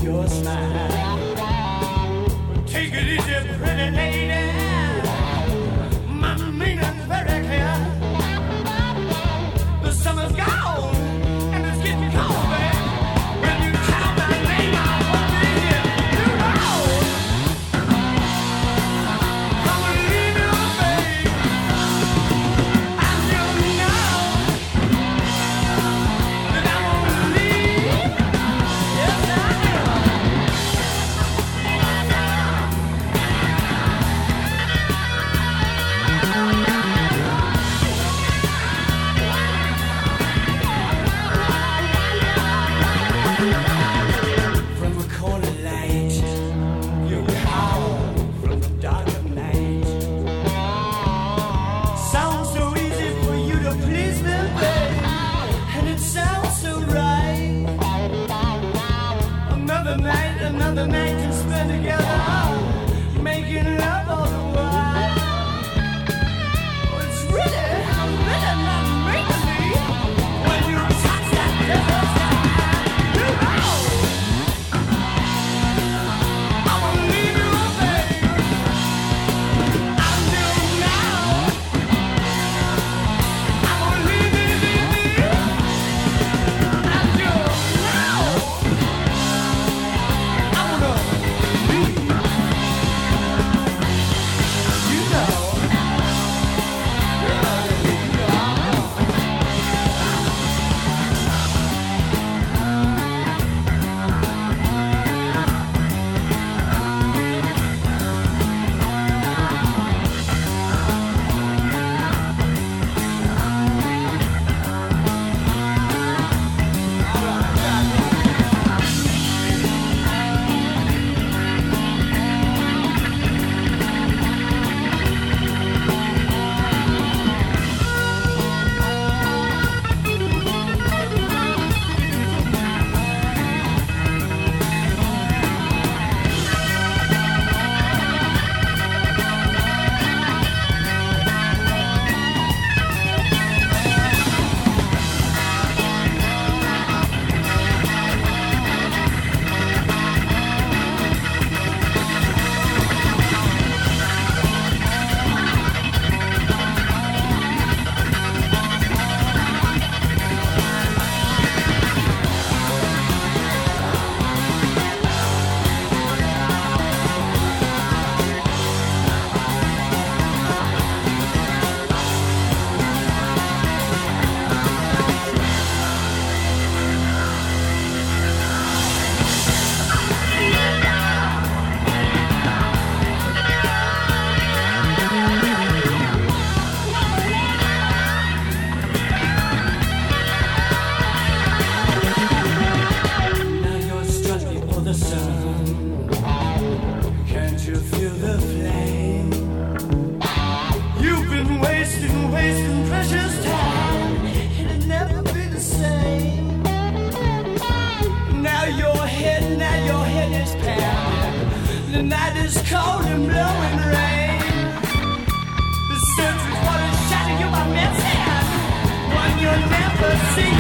your smile. Take it easy, pretty lady. My meaning's very clear. The summer's gone and it's getting cold, babe. When you call my name, I won't be here. You know I will leave you, babe. And you know that I won't leave. Yes, I from a corner light, you call from the dark of night. Sounds so easy for you to please me, babe, and it sounds so right. Another night to spend together, making love all the while. Oh, it's really not making me when you touch that desert sky. You know I won't leave you, babe. I do now. I won't leave you. I do now. I wanna leave. You know. Now you're struggling for the sun. Can't you feel the flame? You've been wasting precious time. It'll never be the same. Now your head is pounding. The night is cold and blowing rain. The century's what is shining you by missing. One you'll never see